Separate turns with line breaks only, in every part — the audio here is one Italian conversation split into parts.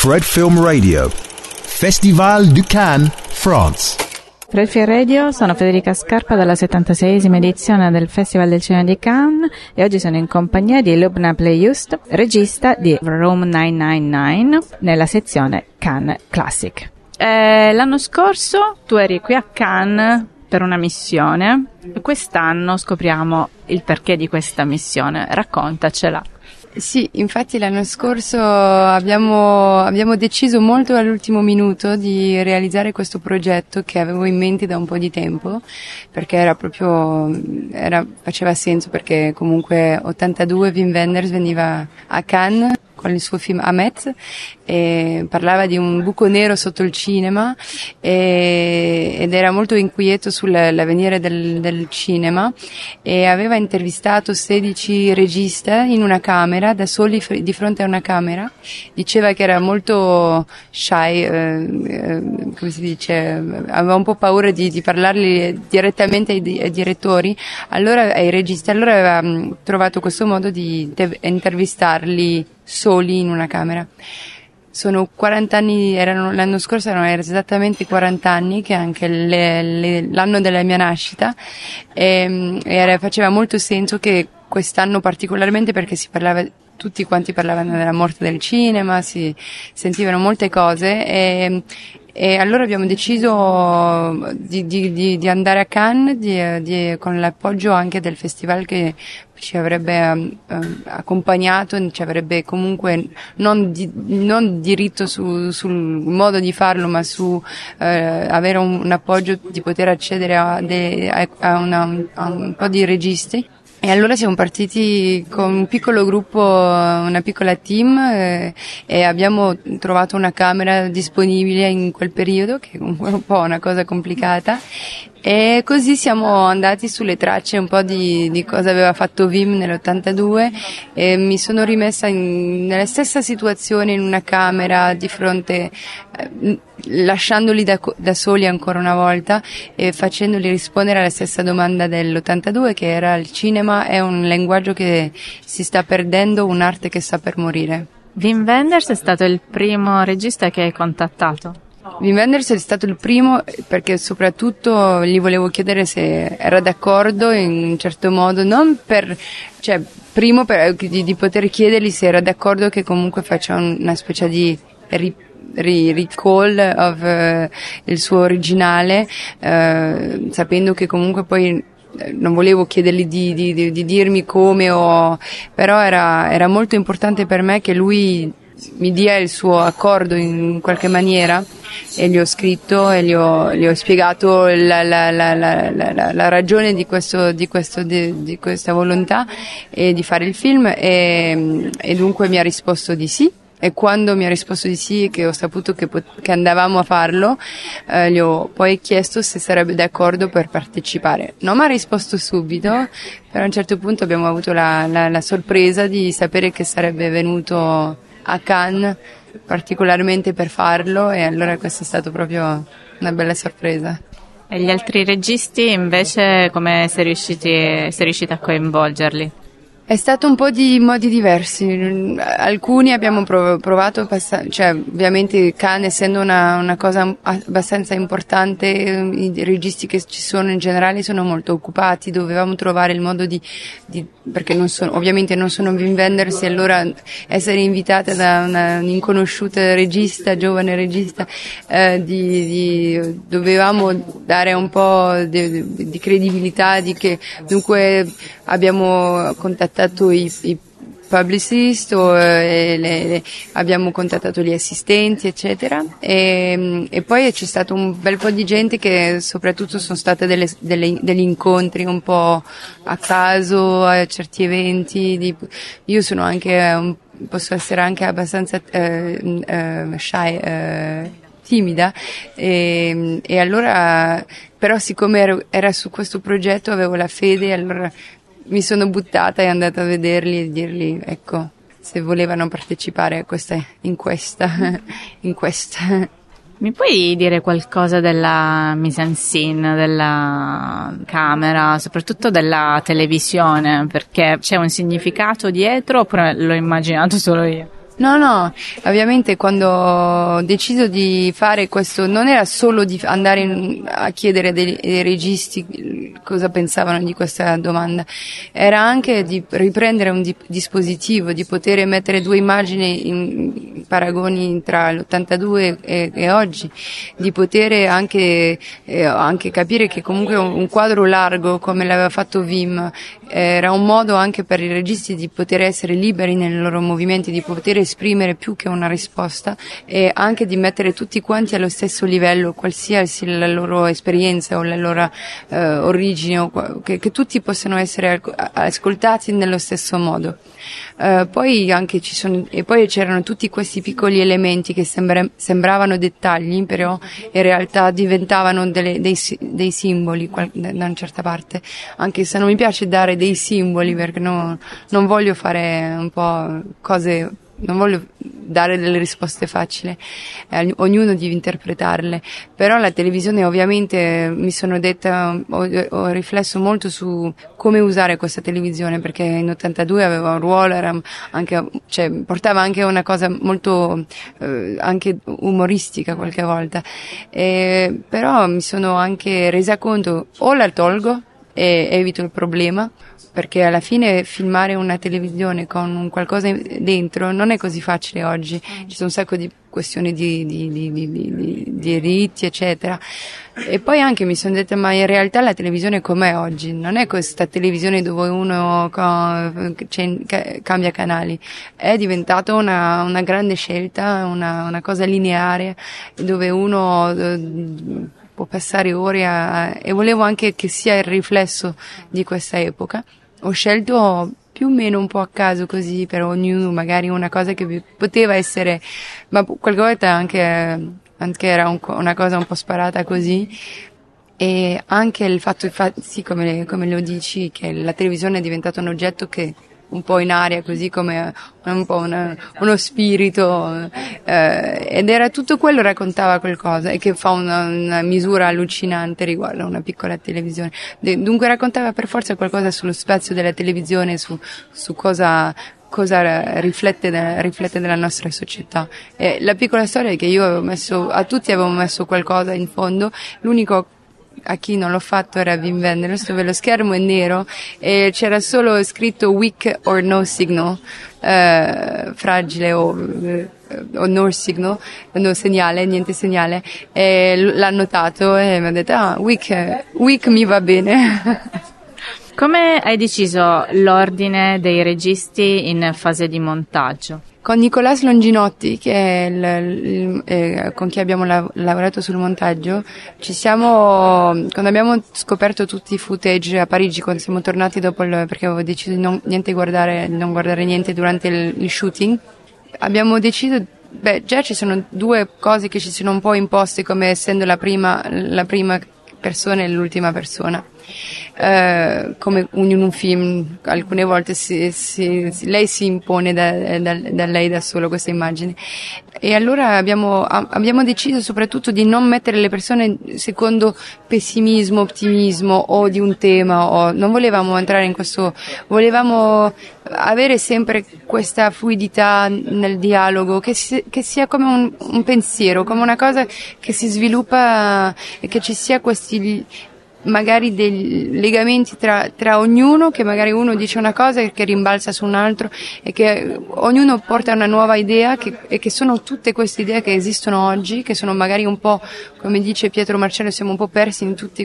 Fred Film Radio, Festival du Cannes, France.
Fred Film Radio, sono Federica Scarpa dalla 76esima edizione del Festival del Cinema di Cannes e oggi sono in compagnia di Lubna Plejust, regista di Room 999 nella sezione Cannes Classic. L'anno scorso tu eri qui a Cannes per una missione e quest'anno scopriamo il perché di questa missione. Raccontacela.
Sì, infatti l'anno scorso abbiamo deciso molto all'ultimo minuto di realizzare questo progetto che avevo in mente da un po' di tempo, perché faceva senso, perché comunque 82 Wim Wenders veniva a Cannes con il suo film Ahmet e parlava di un buco nero sotto il cinema ed era molto inquieto sull'avvenire del cinema e aveva intervistato 16 registi in una camera, da soli di fronte a una camera. Diceva che era molto shy, come si dice, aveva un po' paura di parlarli direttamente ai direttori, ai registi. Allora aveva trovato questo modo di intervistarli soli in una camera. Sono 40 anni, l'anno scorso erano esattamente 40 anni, che è anche l'anno della mia nascita, e faceva molto senso che quest'anno particolarmente, perché tutti quanti parlavano della morte del cinema, si sentivano molte cose e allora abbiamo deciso di andare a Cannes con l'appoggio anche del festival che ci avrebbe accompagnato, ci avrebbe comunque non diritto sul modo di farlo, ma su avere un appoggio di poter accedere a un po' di registi. E allora siamo partiti con un piccolo gruppo, una piccola team, e abbiamo trovato una camera disponibile in quel periodo, che è un po' una cosa complicata, e così siamo andati sulle tracce un po' di cosa aveva fatto Wim nell'82 e mi sono rimessa nella stessa situazione in una camera di fronte, lasciandoli da soli ancora una volta e facendoli rispondere alla stessa domanda dell'82, che era: il cinema è un linguaggio che si sta perdendo, un'arte che sta per morire.
Wim Wenders è stato il primo regista che hai contattato?
Wim Wenders è stato il primo, perché soprattutto gli volevo chiedere se era d'accordo in un certo modo, di poter chiedergli se era d'accordo che comunque faccia una specie di recall of il suo originale, sapendo che comunque poi non volevo chiedergli di dirmi come, però era molto importante per me che lui mi dia il suo accordo in qualche maniera, e gli ho scritto e gli ho spiegato la ragione di questa volontà e di fare il film, e dunque mi ha risposto di sì. E quando mi ha risposto di sì, che ho saputo che andavamo a farlo, gli ho poi chiesto se sarebbe d'accordo per partecipare. Non mi ha risposto subito, però a un certo punto abbiamo avuto la sorpresa di sapere che sarebbe venuto a Cannes particolarmente per farlo, e allora questa è stata proprio una bella sorpresa.
E gli altri registi invece come sei riuscita a coinvolgerli?
È stato un po' di modi diversi. Alcuni abbiamo provato, ovviamente Cannes essendo una cosa abbastanza importante, i registi che ci sono in generale sono molto occupati, dovevamo trovare il modo perché ovviamente non sono Wim Wenders, e allora essere invitata da un'inconosciuta giovane regista, dovevamo dare un po' di credibilità, che dunque abbiamo contattato i publicist, abbiamo contattato gli assistenti eccetera, e poi c'è stato un bel po' di gente che soprattutto sono state degli incontri un po' a caso a certi eventi. Io sono anche posso essere anche abbastanza shy, timida, e allora però siccome era su questo progetto avevo la fede, allora mi sono buttata e andata a vederli e dirgli ecco se volevano partecipare a questa.
Mi puoi dire qualcosa della mise en scène, della camera, soprattutto della televisione, perché c'è un significato dietro oppure l'ho immaginato solo io?
No, ovviamente quando ho deciso di fare questo non era solo di andare a chiedere dei registi cosa pensavano di questa domanda, era anche di riprendere un dispositivo, di poter mettere due immagini in paragoni tra l'82 e oggi, di poter anche capire che comunque un quadro largo come l'aveva fatto Wim era un modo anche per i registi di poter essere liberi nei loro movimenti, di poter esprimere più che una risposta e anche di mettere tutti quanti allo stesso livello, qualsiasi la loro esperienza o la loro origine, che tutti possano essere ascoltati nello stesso modo. Poi anche poi c'erano tutti questi piccoli elementi che sembravano dettagli, però in realtà diventavano dei simboli da una certa parte, anche se non mi piace dare dei simboli perché non voglio fare un po' cose, non voglio dare delle risposte facili, ognuno deve interpretarle, però la televisione ovviamente mi sono detta, ho riflesso molto su come usare questa televisione, perché in 82 aveva un ruolo, era anche, cioè, portava anche una cosa molto anche umoristica qualche volta, però mi sono anche resa conto, o la tolgo e evito il problema, perché alla fine filmare una televisione con un qualcosa dentro non è così facile oggi, ci sono un sacco di questioni di diritti eccetera, e poi anche mi sono detta ma in realtà la televisione com'è oggi? Non è questa televisione dove uno cambia canali, è diventata una grande scelta, una cosa lineare dove uno può passare ore e volevo anche che sia il riflesso di questa epoca. Ho scelto più o meno un po' a caso così per ognuno, magari una cosa che poteva essere, ma qualche volta anche era una cosa un po' sparata così, e anche il fatto, sì, come lo dici, che la televisione è diventata un oggetto che un po' in aria, così come un po' uno spirito, ed era tutto quello, raccontava qualcosa, e che fa una misura allucinante riguardo a una piccola televisione. Dunque raccontava per forza qualcosa sullo spazio della televisione, su cosa riflette della nostra società. E la piccola storia è che io a tutti avevo messo qualcosa in fondo, l'unico a chi non l'ho fatto era Wim Wenders, dove lo schermo è nero e c'era solo scritto weak or no signal, fragile o no signal, no segnale, niente segnale, e l'ha notato e mi ha detto weak mi va bene.
Come hai deciso l'ordine dei registi in fase di montaggio?
Con Nicolas Longinotti, che è con chi abbiamo lavorato sul montaggio, quando abbiamo scoperto tutti i footage a Parigi, quando siamo tornati dopo perché avevo deciso di non guardare niente durante il shooting, abbiamo deciso, già ci sono due cose che ci sono un po' imposte, come essendo la prima persona e l'ultima persona. Come in un film alcune volte lei si impone da lei da solo questa immagine, e allora abbiamo deciso soprattutto di non mettere le persone secondo pessimismo, ottimismo o di un tema, non volevamo entrare in questo, volevamo avere sempre questa fluidità nel dialogo, che sia come un pensiero, come una cosa che si sviluppa e che ci sia questi magari dei legamenti tra ognuno, che magari uno dice una cosa che rimbalza su un altro e che ognuno porta una nuova idea, e che sono tutte queste idee che esistono oggi, che sono magari un po', come dice Pietro Marcello, siamo un po' persi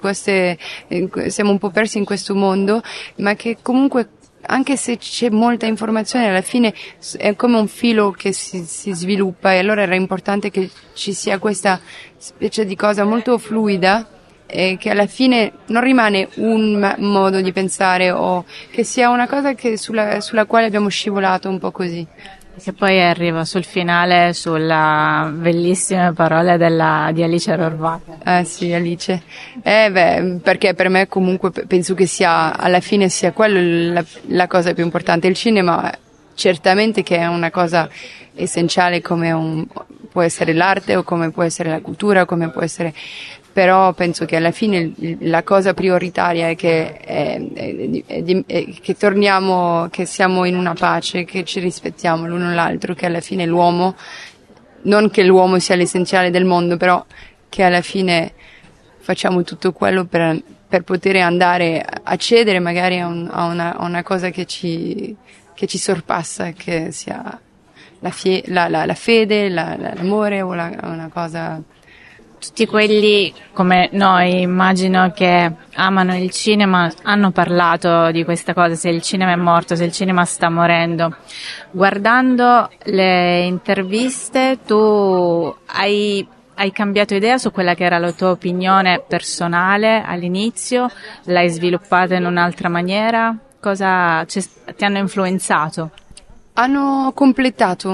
siamo un po' persi in questo mondo, ma che comunque anche se c'è molta informazione, alla fine è come un filo che si sviluppa, e allora era importante che ci sia questa specie di cosa molto fluida, e che alla fine non rimane un modo di pensare, o che sia una cosa sulla quale abbiamo scivolato un po' così.
Che poi arriva sul finale sulla bellissime parole di Alice Rohrwacher.
Ah sì, Alice. Perché per me comunque penso che alla fine sia quello la cosa più importante. Il cinema certamente che è una cosa essenziale, come può essere l'arte, o come può essere la cultura, come può essere, però penso che alla fine la cosa prioritaria è che torniamo, che siamo in una pace, che ci rispettiamo l'uno l'altro, che alla fine l'uomo, non che l'uomo sia l'essenziale del mondo, però che alla fine facciamo tutto quello per poter andare a cedere magari a una cosa che ci sorpassa, che sia la fede, l'amore o una cosa.
Tutti quelli come noi, immagino, che amano il cinema, hanno parlato di questa cosa, se il cinema è morto, se il cinema sta morendo. Guardando le interviste, tu hai cambiato idea su quella che era la tua opinione personale all'inizio? L'hai sviluppata in un'altra maniera? Cosa ti hanno influenzato?
Hanno completato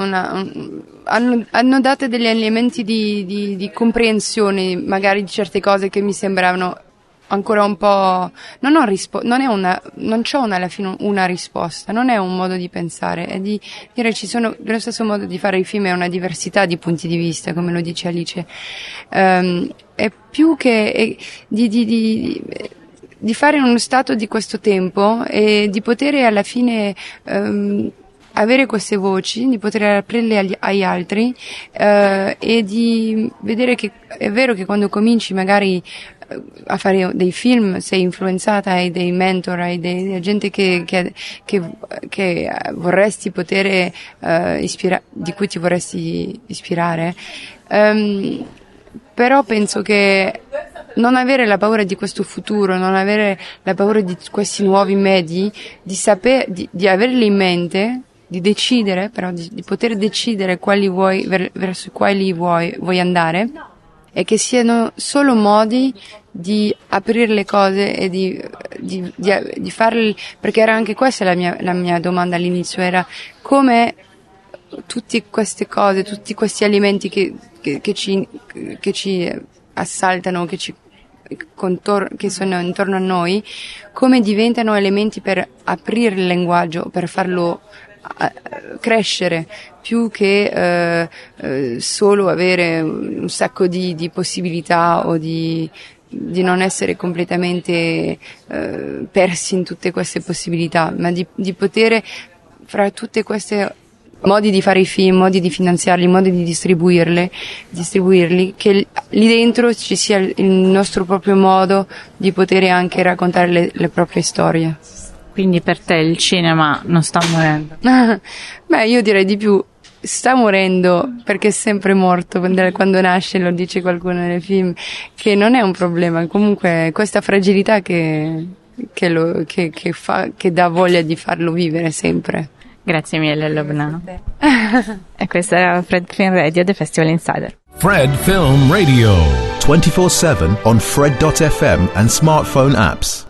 hanno dato degli elementi di comprensione magari di certe cose che mi sembravano ancora un po'. Non c'ho alla fine una risposta, non è un modo di pensare, è di dire dello stesso modo di fare i film, è una diversità di punti di vista, come lo dice Alice. È più che di fare uno stato di questo tempo e di poter alla fine avere queste voci, di poter aprirle agli altri, e di vedere che è vero che quando cominci magari a fare dei film sei influenzata, hai dei mentor, hai dei gente che vorresti poter di cui ti vorresti ispirare, però penso che non avere la paura di questo futuro, non avere la paura di questi nuovi mezzi, di averli in mente, di decidere, però di poter decidere verso quali vuoi andare, e che siano solo modi di aprire le cose e di farli, perché era anche questa la mia domanda all'inizio, era come tutte queste cose, tutti questi alimenti che ci assaltano, che sono intorno a noi, come diventano elementi per aprire il linguaggio, per farlo crescere, più che solo avere un sacco di possibilità o di non essere completamente persi in tutte queste possibilità, ma di poter, fra tutte queste modi di fare i film, modi di finanziarli, modi di distribuirli, che lì dentro ci sia il nostro proprio modo di poter anche raccontare le proprie storie.
Quindi per te il cinema non sta morendo?
Beh, io direi di più, sta morendo perché è sempre morto quando nasce, lo dice qualcuno nei film, che non è un problema. Comunque questa fragilità che dà voglia di farlo vivere sempre.
Grazie mille, Lubna. E questa era Fred Film Radio, The Festival Insider.
Fred Film Radio 24/7 on Fred.fm and smartphone apps.